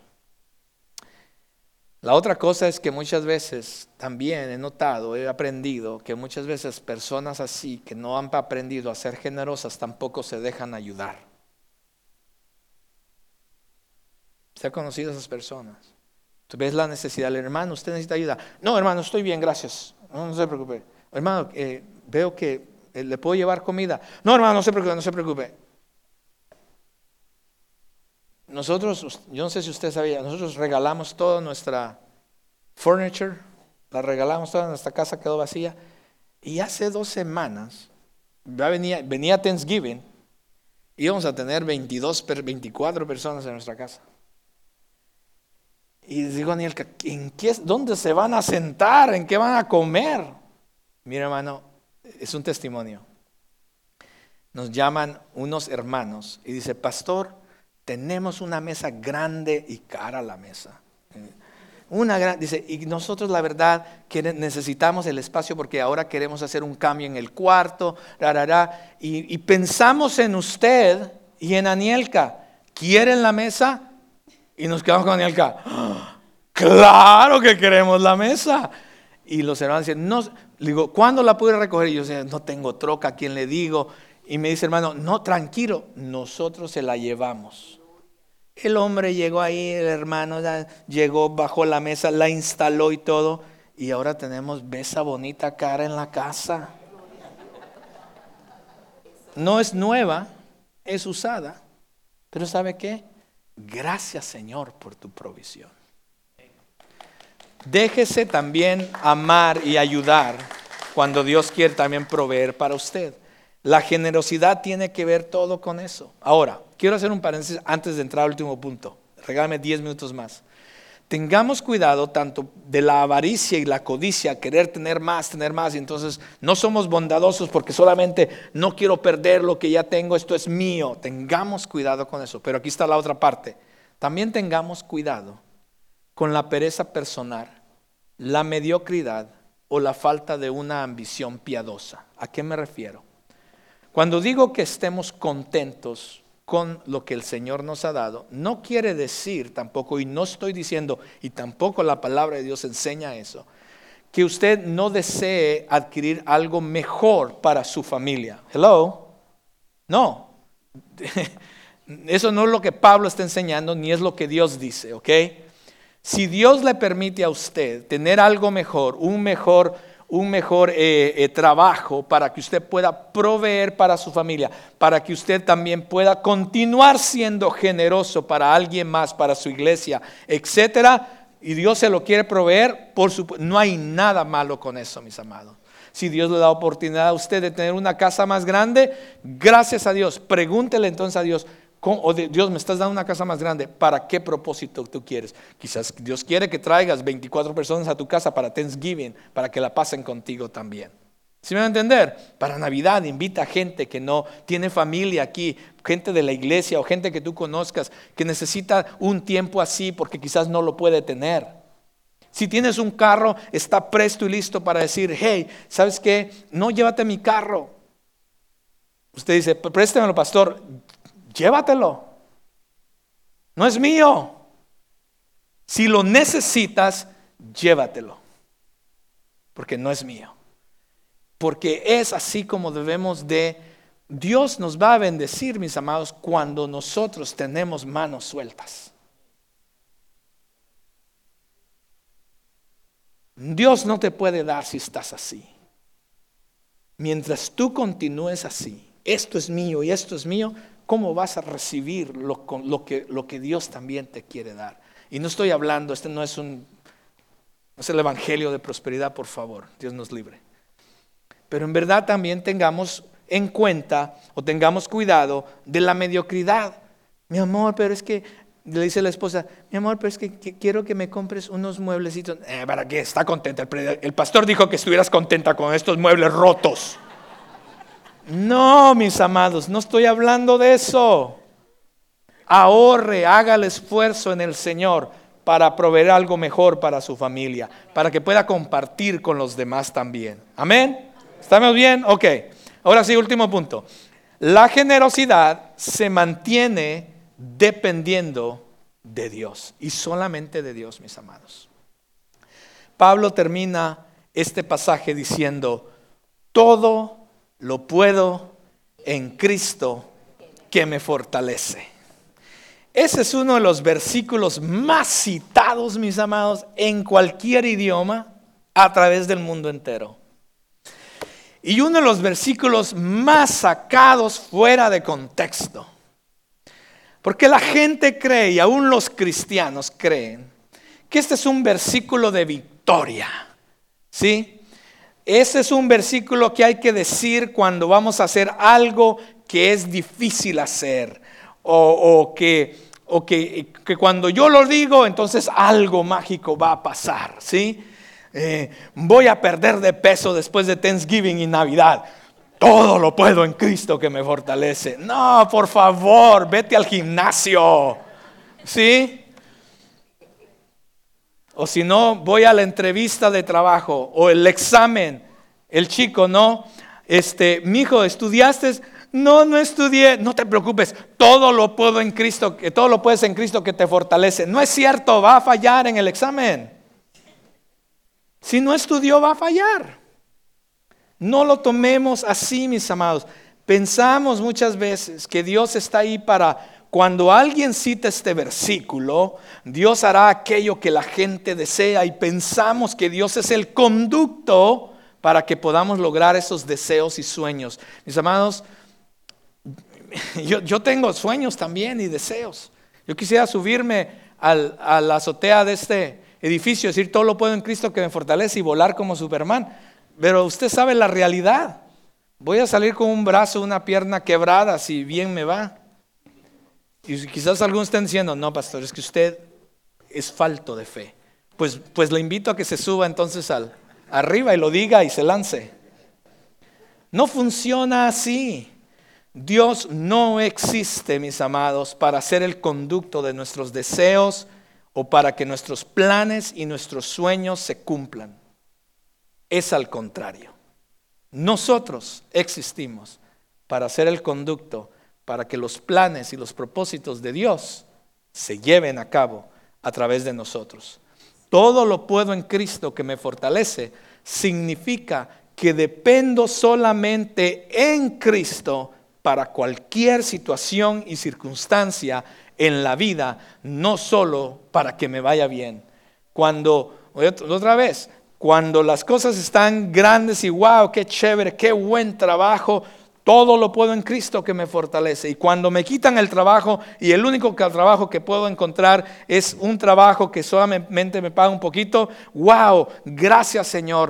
La otra cosa es que muchas veces también he notado, he aprendido que muchas veces personas así que no han aprendido a ser generosas tampoco se dejan ayudar. ¿Usted ha conocido a esas personas? Tú ves la necesidad del hermano, usted necesita ayuda. No, hermano, estoy bien, gracias. No, no se preocupe. Hermano, eh, veo que eh, le puedo llevar comida. No, hermano, no se preocupe, no se preocupe. Nosotros, yo no sé si usted sabía, nosotros regalamos toda nuestra furniture, la regalamos toda, nuestra casa quedó vacía. Y hace dos semanas, ya venía, venía Thanksgiving, íbamos a tener veintidós, veinticuatro personas en nuestra casa. Y digo a Daniel, ¿en qué, ¿dónde se van a sentar? ¿En qué van a comer? Mira, hermano, es un testimonio. Nos llaman unos hermanos y dice, pastor, tenemos una mesa grande y cara la mesa. Una gran, dice, y nosotros la verdad que necesitamos el espacio porque ahora queremos hacer un cambio en el cuarto, rarara, y, y pensamos en usted y en Anielka. ¿Quieren la mesa? Y nos quedamos con Anielka. ¡Oh, claro que queremos la mesa! Y los hermanos dicen, no, le digo, ¿cuándo la pude recoger? Y yo decía, no tengo troca, ¿a quién le digo? Y me dice, hermano, no, tranquilo, nosotros se la llevamos. El hombre llegó ahí, el hermano llegó, bajó la mesa, la instaló y todo. Y ahora tenemos esa bonita cara en la casa. No es nueva, es usada. Pero ¿sabe qué? Gracias, Señor, por tu provisión. Déjese también amar y ayudar cuando Dios quiere también proveer para usted. La generosidad tiene que ver todo con eso. Ahora, quiero hacer un paréntesis antes de entrar al último punto. Regálame diez minutos más. Tengamos cuidado tanto de la avaricia y la codicia, querer tener más, tener más. Y entonces no somos bondadosos porque solamente no quiero perder lo que ya tengo, esto es mío. Tengamos cuidado con eso. Pero aquí está la otra parte. También tengamos cuidado con la pereza personal, la mediocridad o la falta de una ambición piadosa. ¿A qué me refiero? Cuando digo que estemos contentos con lo que el Señor nos ha dado, no quiere decir tampoco, y no estoy diciendo, y tampoco la palabra de Dios enseña eso, que usted no desee adquirir algo mejor para su familia. Hello, no, eso no es lo que Pablo está enseñando, ni es lo que Dios dice, ¿ok? Si Dios le permite a usted tener algo mejor, un mejor un mejor eh, eh, trabajo para que usted pueda proveer para su familia, para que usted también pueda continuar siendo generoso para alguien más, para su iglesia, etcétera, y Dios se lo quiere proveer, por supuesto, no hay nada malo con eso, mis amados. Si Dios le da oportunidad a usted de tener una casa más grande, gracias a Dios, pregúntele entonces a Dios, ¿Cómo? O de, Dios, me estás dando una casa más grande. ¿Para qué propósito tú quieres? Quizás Dios quiere que traigas veinticuatro personas a tu casa para Thanksgiving, para que la pasen contigo también. ¿Sí me van a entender? Para Navidad invita a gente que no tiene familia aquí, gente de la iglesia o gente que tú conozcas que necesita un tiempo así porque quizás no lo puede tener. Si tienes un carro, está presto y listo para decir, hey, ¿sabes qué? No, llévate mi carro. Usted dice, préstemelo, pastor. Llévatelo. No es mío. Si lo necesitas, llévatelo. Porque no es mío. Porque es así como debemos de... Dios nos va a bendecir, mis amados, cuando nosotros tenemos manos sueltas. Dios no te puede dar si estás así. Mientras tú continúes así, esto es mío y esto es mío, ¿cómo vas a recibir lo, lo, que, lo que Dios también te quiere dar? Y no estoy hablando, este no es un, no es el evangelio de prosperidad, por favor, Dios nos libre. Pero en verdad también tengamos en cuenta o tengamos cuidado de la mediocridad. Mi amor, pero es que, le dice la esposa, mi amor, pero es que, que quiero que me compres unos mueblecitos. Eh, ¿Para qué? Está contenta. El, el pastor dijo que estuvieras contenta con estos muebles rotos. No, mis amados, no estoy hablando de eso. Ahorre, haga el esfuerzo en el Señor para proveer algo mejor para su familia, para que pueda compartir con los demás también. Amén. ¿Estamos bien? Ok. Ahora sí, último punto. La generosidad se mantiene dependiendo de Dios y solamente de Dios, mis amados. Pablo termina este pasaje diciendo, todo lo puedo en Cristo que me fortalece. Ese es uno de los versículos más citados, mis amados, en cualquier idioma a través del mundo entero. Y uno de los versículos más sacados fuera de contexto. Porque la gente cree, y aún los cristianos creen, que este es un versículo de victoria. ¿Sí? Ese es un versículo que hay que decir cuando vamos a hacer algo que es difícil hacer. O, o, que, o que, que cuando yo lo digo, entonces algo mágico va a pasar. ¿Sí? Eh, voy a perder de peso después de Thanksgiving y Navidad. Todo lo puedo en Cristo que me fortalece. No, por favor, vete al gimnasio. ¿Sí? O si no, voy a la entrevista de trabajo o el examen. El chico, no, este, mijo, ¿estudiaste? No, no estudié. No te preocupes, todo lo puedo en Cristo, que todo lo puedes en Cristo que te fortalece. No es cierto, va a fallar en el examen. Si no estudió, va a fallar. No lo tomemos así, mis amados. Pensamos muchas veces que Dios está ahí para, cuando alguien cita este versículo, Dios hará aquello que la gente desea y pensamos que Dios es el conducto para que podamos lograr esos deseos y sueños. Mis amados, yo, yo tengo sueños también y deseos. Yo quisiera subirme al, a la azotea de este edificio, decir todo lo puedo en Cristo que me fortalece y volar como Superman. Pero usted sabe la realidad. Voy a salir con un brazo, una pierna quebrada, si bien me va. Y quizás algunos estén diciendo, no, pastor, es que usted es falto de fe. Pues, pues le invito a que se suba entonces al, arriba y lo diga y se lance. No funciona así. Dios no existe, mis amados, para ser el conducto de nuestros deseos o para que nuestros planes y nuestros sueños se cumplan. Es al contrario. Nosotros existimos para ser el conducto, para que los planes y los propósitos de Dios se lleven a cabo a través de nosotros. Todo lo puedo en Cristo que me fortalece significa que dependo solamente en Cristo para cualquier situación y circunstancia en la vida, no solo para que me vaya bien. Cuando, otra vez, cuando las cosas están grandes y wow, qué chévere, qué buen trabajo, todo lo puedo en Cristo que me fortalece. Y cuando me quitan el trabajo y el único trabajo que puedo encontrar es un trabajo que solamente me paga un poquito, wow, gracias Señor.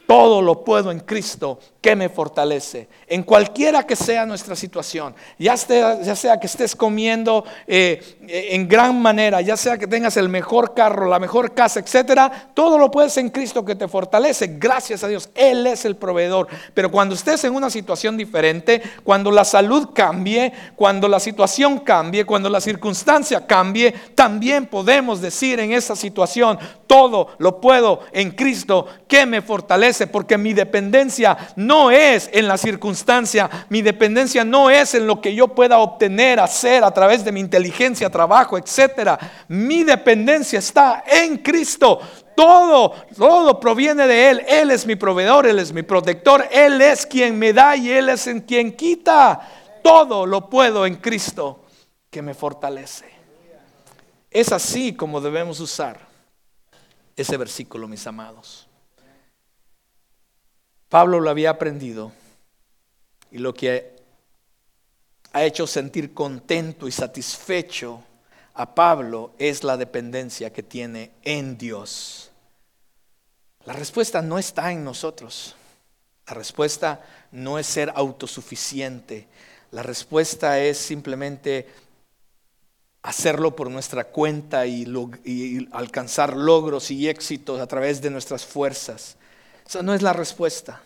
Todo lo puedo en Cristo que me fortalece. En cualquiera que sea nuestra situación, ya sea, ya sea que estés comiendo eh, en gran manera, ya sea que tengas el mejor carro, la mejor casa, etcétera, todo lo puedes en Cristo que te fortalece. Gracias a Dios, Él es el proveedor. Pero cuando estés en una situación diferente, cuando la salud cambie, cuando la situación cambie, cuando la circunstancia cambie, también podemos decir en esa situación: todo lo puedo en Cristo que me fortalece, porque mi dependencia no es en la circunstancia, mi dependencia no es en lo que yo pueda obtener, hacer a través de mi inteligencia, trabajo, etcétera. Mi dependencia está en Cristo. Todo, todo proviene de Él. Él es mi proveedor, Él es mi protector, Él es quien me da y Él es en quien quita. Todo lo puedo en Cristo que me fortalece. Es así como debemos usar ese versículo, mis amados. Pablo lo había aprendido, y lo que ha hecho sentir contento y satisfecho a Pablo es la dependencia que tiene en Dios. La respuesta no está en nosotros. La respuesta no es ser autosuficiente. La respuesta es simplemente hacerlo por nuestra cuenta y, log- y alcanzar logros y éxitos a través de nuestras fuerzas. Esa no es la respuesta.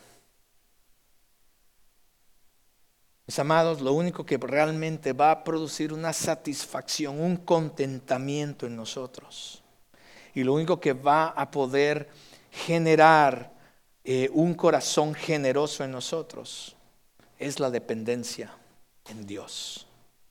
Mis amados, lo único que realmente va a producir una satisfacción, un contentamiento en nosotros, y lo único que va a poder generar eh, un corazón generoso en nosotros, es la dependencia en Dios.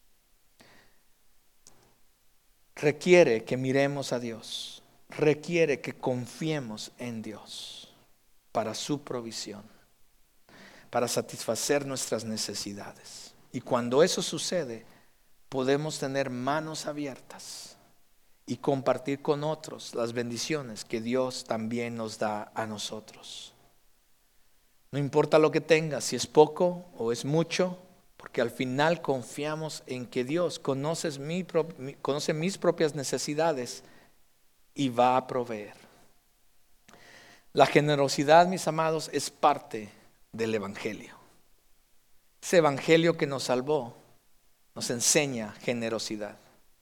Requiere que miremos a Dios, requiere que confiemos en Dios para su provisión, para satisfacer nuestras necesidades. Y cuando eso sucede, podemos tener manos abiertas y compartir con otros las bendiciones que Dios también nos da a nosotros. No importa lo que tengas, si es poco o es mucho, porque al final confiamos en que Dios conoce, mi, conoce mis propias necesidades y va a proveer. La generosidad, mis amados, es parte del Evangelio. Ese Evangelio que nos salvó nos enseña generosidad.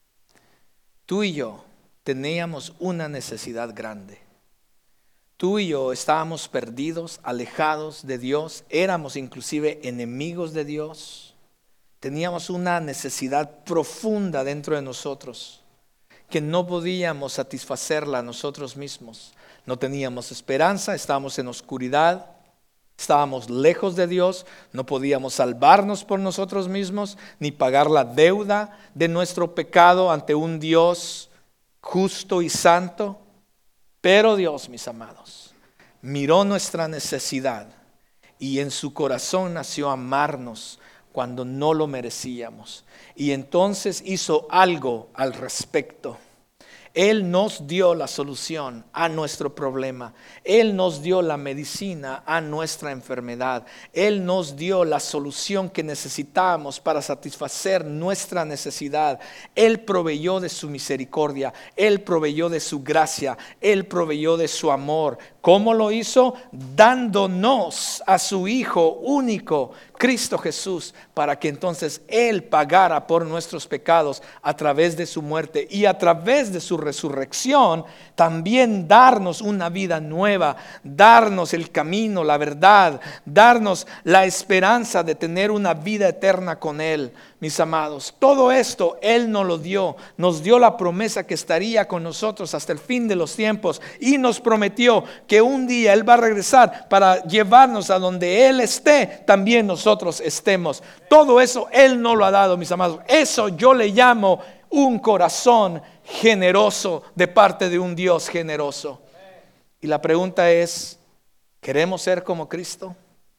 Tú y yo teníamos una necesidad grande. Tú y yo estábamos perdidos, alejados de Dios, éramos inclusive enemigos de Dios. Teníamos una necesidad profunda dentro de nosotros que no podíamos satisfacerla nosotros mismos. No teníamos esperanza, estábamos en oscuridad, estábamos lejos de Dios, no podíamos salvarnos por nosotros mismos, ni pagar la deuda de nuestro pecado ante un Dios justo y santo. Pero Dios, mis amados, miró nuestra necesidad y en su corazón nació amarnos cuando no lo merecíamos. Y entonces hizo algo al respecto. Él nos dio la solución a nuestro problema. Él nos dio la medicina a nuestra enfermedad. Él nos dio la solución que necesitábamos para satisfacer nuestra necesidad. Él proveyó de su misericordia. Él proveyó de su gracia. Él proveyó de su amor. ¿Cómo lo hizo? Dándonos a su Hijo único, Cristo Jesús, para que entonces Él pagara por nuestros pecados a través de su muerte y a través de su resurrección, también darnos una vida nueva, darnos el camino, la verdad, darnos la esperanza de tener una vida eterna con Él. Mis amados, todo esto Él nos lo dio, nos dio la promesa que estaría con nosotros hasta el fin de los tiempos y nos prometió que un día Él va a regresar para llevarnos a donde Él esté, también nosotros estemos. Todo eso Él nos lo ha dado, mis amados. Eso yo le llamo un corazón generoso de parte de un Dios generoso. Y la pregunta es, ¿queremos ser como Cristo?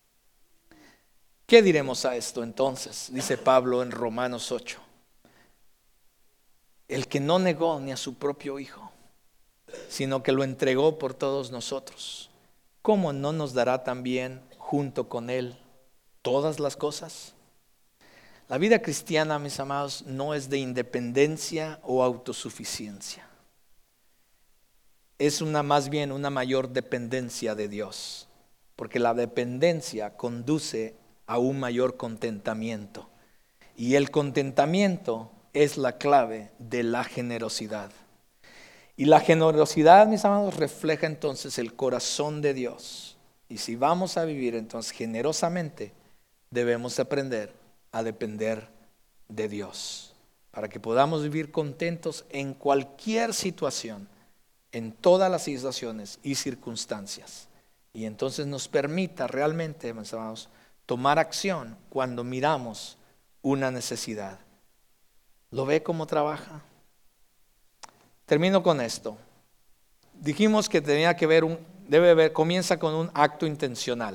¿Qué diremos a esto entonces? Dice Pablo en Romanos ocho. El que no negó ni a su propio Hijo, sino que lo entregó por todos nosotros, ¿cómo no nos dará también junto con Él todas las cosas? La vida cristiana, mis amados, no es de independencia o autosuficiencia. Es una más bien una mayor dependencia de Dios. porque la dependencia conduce a un mayor contentamiento. Y el contentamiento es la clave de la generosidad. Y la generosidad, mis amados, refleja entonces el corazón de Dios. Y si vamos a vivir entonces generosamente, debemos aprender a depender de Dios, para que podamos vivir contentos en cualquier situación, en todas las situaciones y circunstancias. Y entonces nos permita realmente, mis amados, tomar acción cuando miramos una necesidad. ¿Lo ve cómo trabaja? Termino con esto. Dijimos que tenía que ver un, debe haber, comienza con un acto intencional.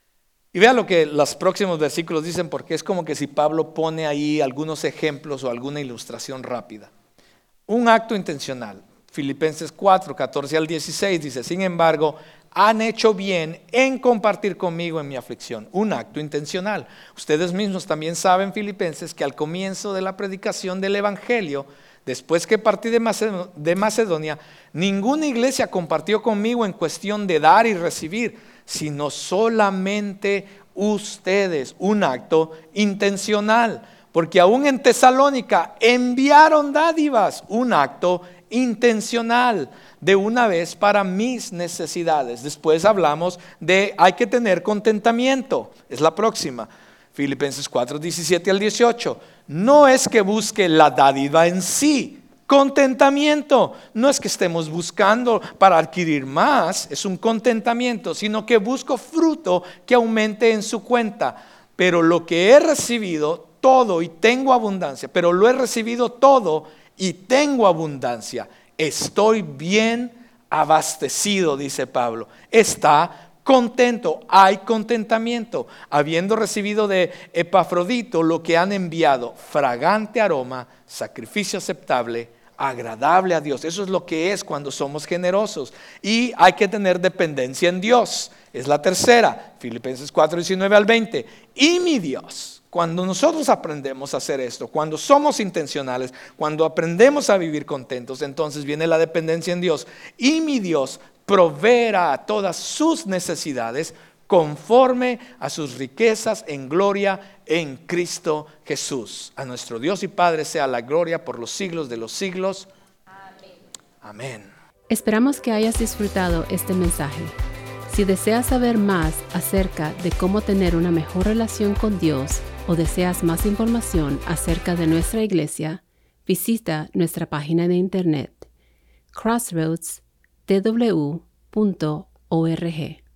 Y vea lo que los próximos versículos dicen, porque es como que si Pablo pone ahí algunos ejemplos o alguna ilustración rápida. Un acto intencional. Filipenses cuatro, catorce al dieciséis dice: sin embargo, han hecho bien en compartir conmigo en mi aflicción. Un acto intencional. Ustedes mismos también saben, Filipenses, que al comienzo de la predicación del Evangelio, después que partí de Macedonia, ninguna iglesia compartió conmigo en cuestión de dar y recibir, sino solamente ustedes. Un acto intencional. Porque aún en Tesalónica enviaron dádivas. Un acto intencional, de una vez para mis necesidades. Después hablamos de hay que tener contentamiento. Es la próxima. Filipenses cuatro, diecisiete al dieciocho. No es que busque la dádiva en sí. Contentamiento. No es que estemos buscando para adquirir más. Es un contentamiento. Sino que busco fruto que aumente en su cuenta. Pero lo que he recibido todo y tengo abundancia. Pero lo he recibido todo y tengo abundancia. Estoy bien abastecido, dice Pablo. Está contento, hay contentamiento, habiendo recibido de Epafrodito lo que han enviado, fragante aroma, sacrificio aceptable, agradable a Dios. Eso es lo que es cuando somos generosos. Y hay que tener dependencia en Dios. Es la tercera, Filipenses cuatro, diecinueve al veinte. Y mi Dios. Cuando nosotros aprendemos a hacer esto, cuando somos intencionales, cuando aprendemos a vivir contentos, entonces viene la dependencia en Dios. Y mi Dios proveerá a todas sus necesidades conforme a sus riquezas en gloria en Cristo Jesús. A nuestro Dios y Padre sea la gloria por los siglos de los siglos. Amén. Amén. Esperamos que hayas disfrutado este mensaje. Si deseas saber más acerca de cómo tener una mejor relación con Dios o deseas más información acerca de nuestra iglesia, visita nuestra página de internet crossroads t w punto org.